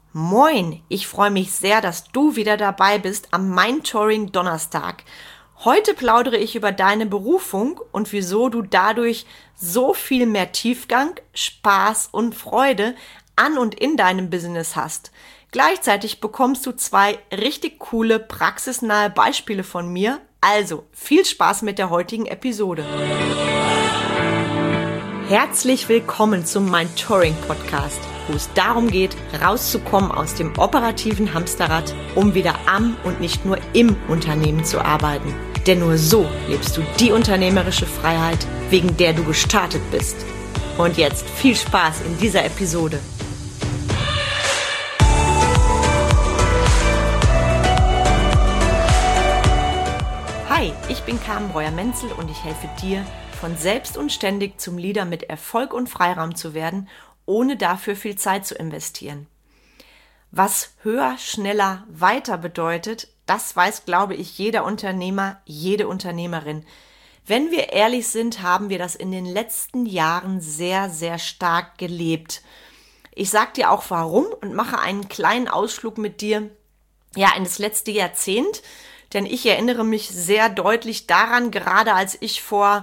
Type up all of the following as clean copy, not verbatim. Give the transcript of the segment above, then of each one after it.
Moin, ich freue mich sehr, dass du wieder dabei bist am Mindtouring Donnerstag. Heute plaudere ich über deine Berufung und wieso du dadurch so viel mehr Tiefgang, Spaß und Freude an und in deinem Business hast. Gleichzeitig bekommst du 2 richtig coole, praxisnahe Beispiele von mir. Also, viel Spaß mit der heutigen Episode. Herzlich willkommen zum Mindtouring Podcast, wo es darum geht, rauszukommen aus dem operativen Hamsterrad, um wieder am und nicht nur im Unternehmen zu arbeiten. Denn nur so lebst du die unternehmerische Freiheit, wegen der du gestartet bist. Und jetzt viel Spaß in dieser Episode. Hi, ich bin Carmen Breuer-Menzel und ich helfe dir, von selbst und ständig zum Leader mit Erfolg und Freiraum zu werden, ohne dafür viel Zeit zu investieren. Was höher, schneller, weiter bedeutet, das weiß, glaube ich, jeder Unternehmer, jede Unternehmerin. Wenn wir ehrlich sind, haben wir das in den letzten Jahren sehr, sehr stark gelebt. Ich sage dir auch warum und mache einen kleinen Ausflug mit dir, in das letzte Jahrzehnt, denn ich erinnere mich sehr deutlich daran, gerade als ich vor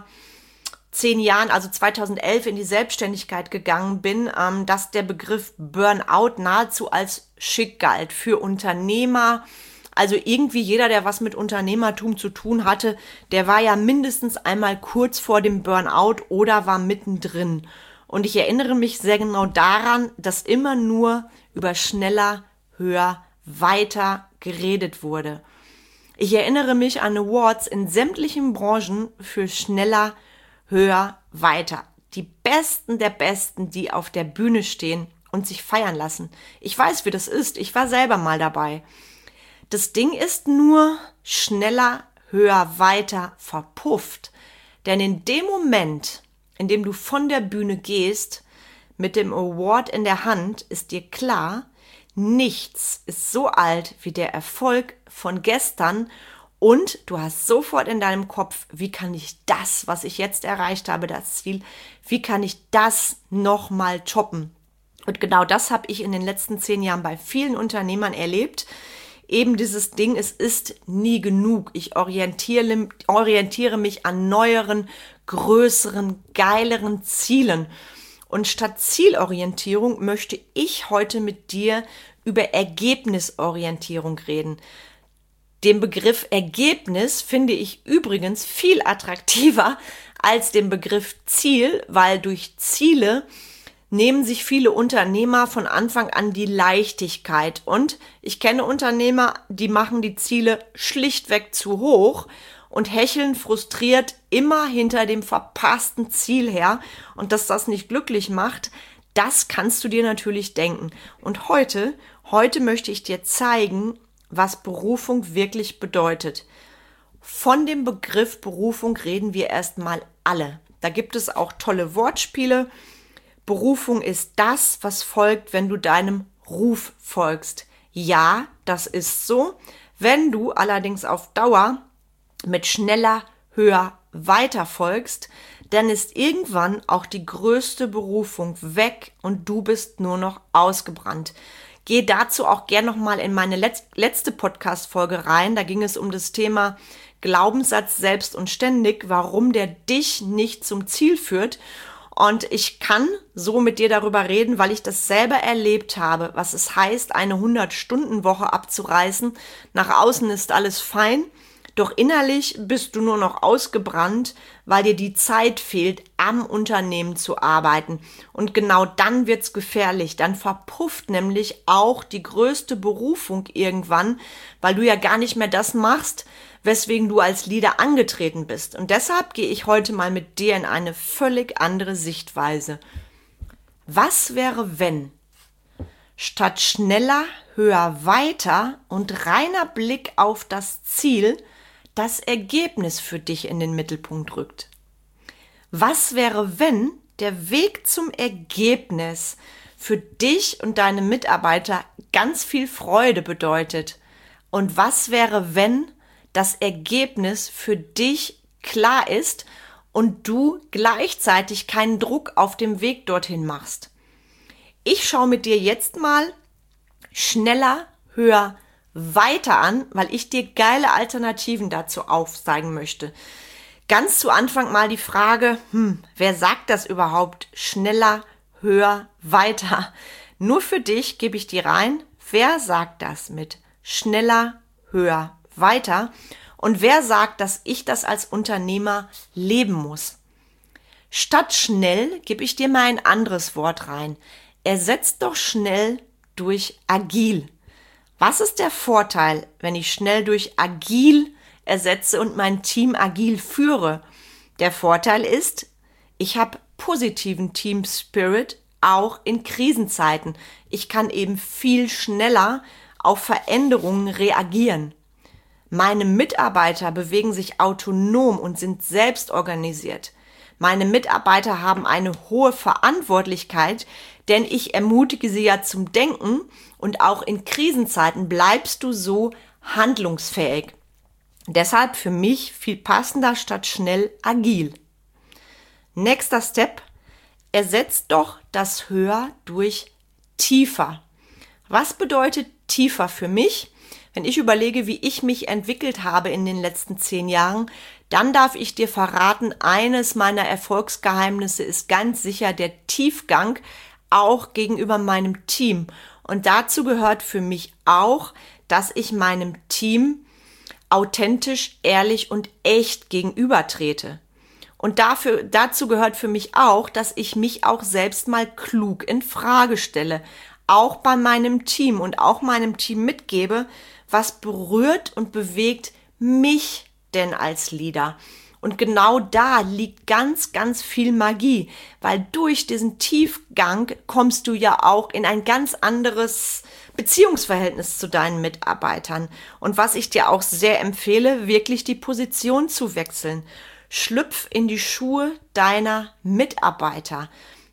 10 Jahren, also 2011, in die Selbstständigkeit gegangen bin, dass der Begriff Burnout nahezu als schick galt für Unternehmer. Also irgendwie jeder, der was mit Unternehmertum zu tun hatte, der war ja mindestens einmal kurz vor dem Burnout oder war mittendrin. Und ich erinnere mich sehr genau daran, dass immer nur über schneller, höher, weiter geredet wurde. Ich erinnere mich an Awards in sämtlichen Branchen für schneller, höher, weiter. Die Besten der Besten, die auf der Bühne stehen und sich feiern lassen. Ich weiß, wie das ist. Ich war selber mal dabei. Das Ding ist nur schneller, höher, weiter verpufft. Denn in dem Moment, in dem du von der Bühne gehst, mit dem Award in der Hand, ist dir klar, nichts ist so alt wie der Erfolg von gestern. Und du hast sofort in deinem Kopf, wie kann ich das, was ich jetzt erreicht habe, das Ziel, wie kann ich das nochmal toppen? Und genau das habe ich in den letzten 10 Jahren bei vielen Unternehmern erlebt. Eben dieses Ding, es ist nie genug. Ich orientiere mich an neueren, größeren, geileren Zielen. Und statt Zielorientierung möchte ich heute mit dir über Ergebnisorientierung reden. Den Begriff Ergebnis finde ich übrigens viel attraktiver als den Begriff Ziel, weil durch Ziele nehmen sich viele Unternehmer von Anfang an die Leichtigkeit. Und ich kenne Unternehmer, die machen die Ziele schlichtweg zu hoch und hecheln frustriert immer hinter dem verpassten Ziel her. Und dass das nicht glücklich macht, das kannst du dir natürlich denken. Und heute möchte ich dir zeigen, was Berufung wirklich bedeutet. Von dem Begriff Berufung reden wir erstmal alle. Da gibt es auch tolle Wortspiele. Berufung ist das, was folgt, wenn du deinem Ruf folgst. Ja, das ist so. Wenn du allerdings auf Dauer mit schneller, höher, weiter folgst, dann ist irgendwann auch die größte Berufung weg und du bist nur noch ausgebrannt. Gehe dazu auch gern nochmal in meine letzte Podcast-Folge rein. Da ging es um das Thema Glaubenssatz selbst und ständig, warum der dich nicht zum Ziel führt. Und ich kann so mit dir darüber reden, weil ich das selber erlebt habe, was es heißt, eine 100-Stunden-Woche abzureißen. Nach außen ist alles fein. Doch innerlich bist du nur noch ausgebrannt, weil dir die Zeit fehlt, am Unternehmen zu arbeiten. Und genau dann wird's gefährlich. Dann verpufft nämlich auch die größte Berufung irgendwann, weil du ja gar nicht mehr das machst, weswegen du als Leader angetreten bist. Und deshalb gehe ich heute mal mit dir in eine völlig andere Sichtweise. Was wäre, wenn statt schneller, höher, weiter und reiner Blick auf das Ziel das Ergebnis für dich in den Mittelpunkt rückt? Was wäre, wenn der Weg zum Ergebnis für dich und deine Mitarbeiter ganz viel Freude bedeutet? Und was wäre, wenn das Ergebnis für dich klar ist und du gleichzeitig keinen Druck auf dem Weg dorthin machst? Ich schaue mit dir jetzt mal schneller, höher, weiter an, weil ich dir geile Alternativen dazu aufzeigen möchte. Ganz zu Anfang mal die Frage, wer sagt das überhaupt? Schneller, höher, weiter. Nur für dich gebe ich dir rein, wer sagt das mit schneller, höher, weiter? Und wer sagt, dass ich das als Unternehmer leben muss? Statt schnell gebe ich dir mal ein anderes Wort rein. Ersetzt doch schnell durch agil. Was ist der Vorteil, wenn ich schnell durch agil ersetze und mein Team agil führe? Der Vorteil ist, ich habe positiven Team Spirit auch in Krisenzeiten. Ich kann eben viel schneller auf Veränderungen reagieren. Meine Mitarbeiter bewegen sich autonom und sind selbst organisiert. Meine Mitarbeiter haben eine hohe Verantwortlichkeit, denn ich ermutige sie ja zum Denken und auch in Krisenzeiten bleibst du so handlungsfähig. Deshalb für mich viel passender statt schnell agil. Nächster Step, ersetzt doch das höher durch tiefer. Was bedeutet tiefer für mich? Wenn ich überlege, wie ich mich entwickelt habe in den letzten 10 Jahren, dann darf ich dir verraten, eines meiner Erfolgsgeheimnisse ist ganz sicher der Tiefgang, auch gegenüber meinem Team. Und dazu gehört für mich auch, dass ich meinem Team authentisch, ehrlich und echt gegenübertrete. Und dazu gehört für mich auch, dass ich mich auch selbst mal klug in Frage stelle, auch bei meinem Team und auch meinem Team mitgebe, was berührt und bewegt mich denn als Leader? Und genau da liegt ganz, ganz viel Magie, weil durch diesen Tiefgang kommst du ja auch in ein ganz anderes Beziehungsverhältnis zu deinen Mitarbeitern. Und was ich dir auch sehr empfehle, wirklich die Position zu wechseln. Schlüpf in die Schuhe deiner Mitarbeiter.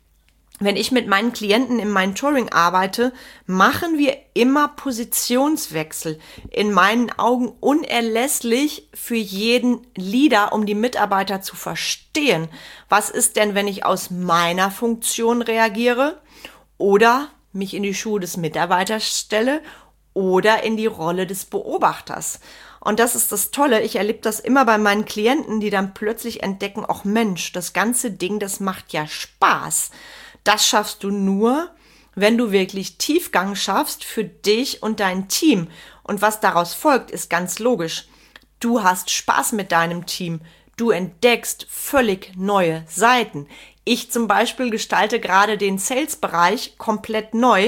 Wenn ich mit meinen Klienten im Mentoring arbeite, machen wir immer Positionswechsel. In meinen Augen unerlässlich für jeden Leader, um die Mitarbeiter zu verstehen. Was ist denn, wenn ich aus meiner Funktion reagiere oder mich in die Schuhe des Mitarbeiters stelle oder in die Rolle des Beobachters? Und das ist das Tolle, ich erlebe das immer bei meinen Klienten, die dann plötzlich entdecken, ach Mensch, das ganze Ding, das macht ja Spaß. Das schaffst du nur, wenn du wirklich Tiefgang schaffst für dich und dein Team. Und was daraus folgt, ist ganz logisch. Du hast Spaß mit deinem Team. Du entdeckst völlig neue Seiten. Ich zum Beispiel gestalte gerade den Sales-Bereich komplett neu.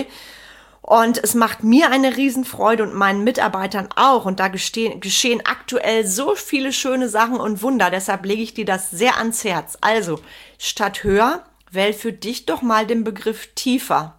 Und es macht mir eine Riesenfreude und meinen Mitarbeitern auch. Und da geschehen aktuell so viele schöne Sachen und Wunder. Deshalb lege ich dir das sehr ans Herz. Also, statt höher, wähl für dich doch mal den Begriff tiefer.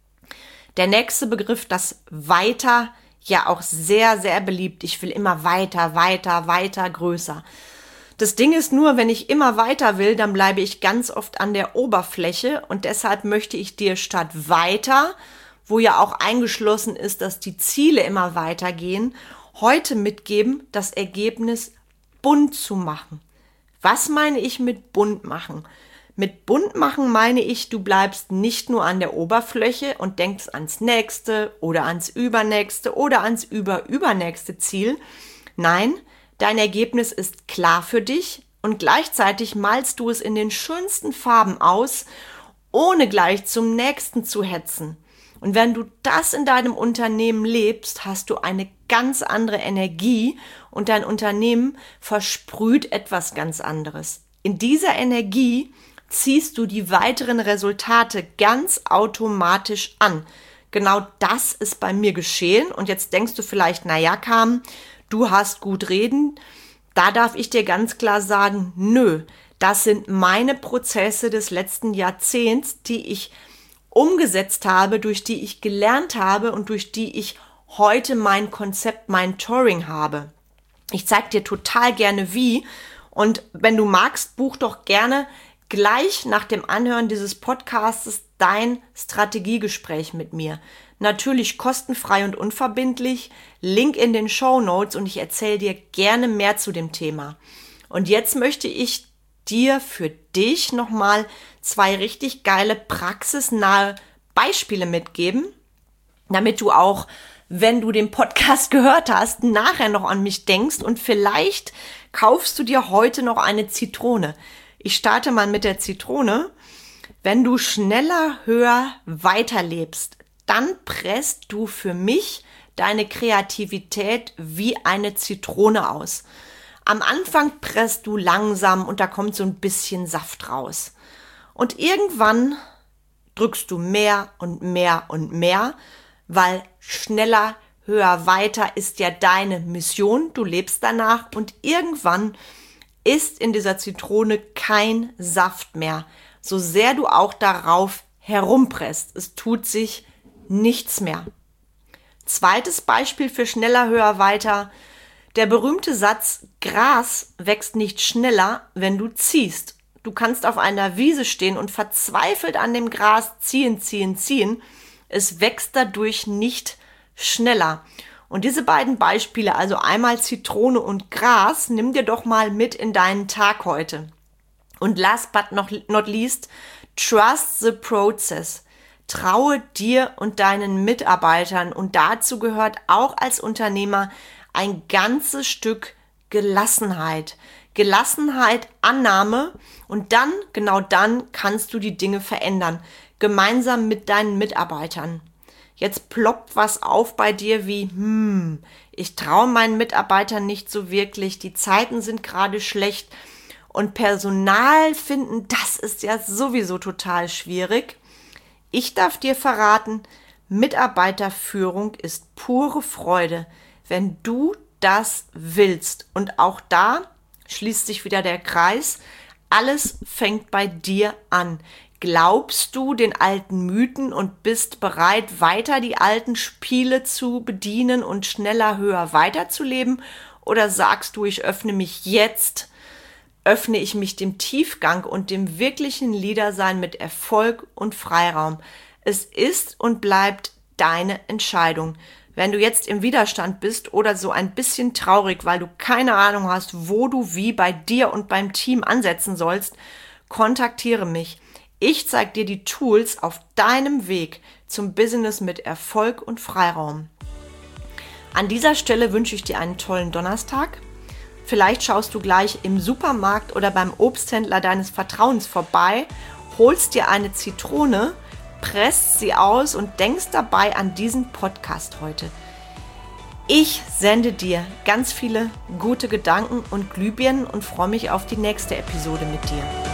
Der nächste Begriff, das weiter, ja auch sehr, sehr beliebt. Ich will immer weiter, weiter, weiter, größer. Das Ding ist nur, wenn ich immer weiter will, dann bleibe ich ganz oft an der Oberfläche und deshalb möchte ich dir statt weiter, wo ja auch eingeschlossen ist, dass die Ziele immer weitergehen, heute mitgeben, das Ergebnis bunt zu machen. Was meine ich mit bunt machen? Mit bunt machen meine ich, du bleibst nicht nur an der Oberfläche und denkst ans nächste oder ans übernächste oder ans übernächste Ziel. Nein, dein Ergebnis ist klar für dich und gleichzeitig malst du es in den schönsten Farben aus, ohne gleich zum nächsten zu hetzen. Und wenn du das in deinem Unternehmen lebst, hast du eine ganz andere Energie und dein Unternehmen versprüht etwas ganz anderes. In dieser Energie ziehst du die weiteren Resultate ganz automatisch an. Genau das ist bei mir geschehen. Und jetzt denkst du vielleicht, naja, Carmen, du hast gut reden. Da darf ich dir ganz klar sagen, nö, das sind meine Prozesse des letzten Jahrzehnts, die ich umgesetzt habe, durch die ich gelernt habe und durch die ich heute mein Konzept, mein Mentoring habe. Ich zeige dir total gerne wie. Und wenn du magst, buch doch gerne gleich nach dem Anhören dieses Podcasts dein Strategiegespräch mit mir. Natürlich kostenfrei und unverbindlich, Link in den Shownotes und ich erzähle dir gerne mehr zu dem Thema. Und jetzt möchte ich dir für dich nochmal 2 richtig geile praxisnahe Beispiele mitgeben, damit du auch, wenn du den Podcast gehört hast, nachher noch an mich denkst und vielleicht kaufst du dir heute noch eine Zitrone. Ich starte mal mit der Zitrone. Wenn du schneller, höher, weiter lebst, dann presst du für mich deine Kreativität wie eine Zitrone aus. Am Anfang presst du langsam und da kommt so ein bisschen Saft raus. Und irgendwann drückst du mehr und mehr und mehr, weil schneller, höher, weiter ist ja deine Mission. Du lebst danach und irgendwann ist in dieser Zitrone kein Saft mehr. So sehr du auch darauf herumpresst, es tut sich nichts mehr. Zweites Beispiel für schneller, höher, weiter. Der berühmte Satz, Gras wächst nicht schneller, wenn du ziehst. Du kannst auf einer Wiese stehen und verzweifelt an dem Gras ziehen. Es wächst dadurch nicht schneller. Und diese beiden Beispiele, also einmal Zitrone und Gras, nimm dir doch mal mit in deinen Tag heute. Und last but not least, trust the process. Traue dir und deinen Mitarbeitern und dazu gehört auch als Unternehmer ein ganzes Stück Gelassenheit. Gelassenheit, Annahme und dann, genau dann, kannst du die Dinge verändern. Gemeinsam mit deinen Mitarbeitern. Jetzt ploppt was auf bei dir wie, ich traue meinen Mitarbeitern nicht so wirklich, die Zeiten sind gerade schlecht und Personal finden, das ist ja sowieso total schwierig. Ich darf dir verraten, Mitarbeiterführung ist pure Freude, wenn du das willst. Und auch da schließt sich wieder der Kreis. Alles fängt bei dir an. Glaubst du den alten Mythen und bist bereit, weiter die alten Spiele zu bedienen und schneller, höher weiterzuleben? Oder sagst du, ich öffne mich dem Tiefgang und dem wirklichen Leadersein mit Erfolg und Freiraum? Es ist und bleibt deine Entscheidung. Wenn du jetzt im Widerstand bist oder so ein bisschen traurig, weil du keine Ahnung hast, wo du wie bei dir und beim Team ansetzen sollst, kontaktiere mich. Ich zeige dir die Tools auf deinem Weg zum Business mit Erfolg und Freiraum. An dieser Stelle wünsche ich dir einen tollen Donnerstag. Vielleicht schaust du gleich im Supermarkt oder beim Obsthändler deines Vertrauens vorbei, holst dir eine Zitrone, presst sie aus und denkst dabei an diesen Podcast heute. Ich sende dir ganz viele gute Gedanken und Glühbirnen und freue mich auf die nächste Episode mit dir.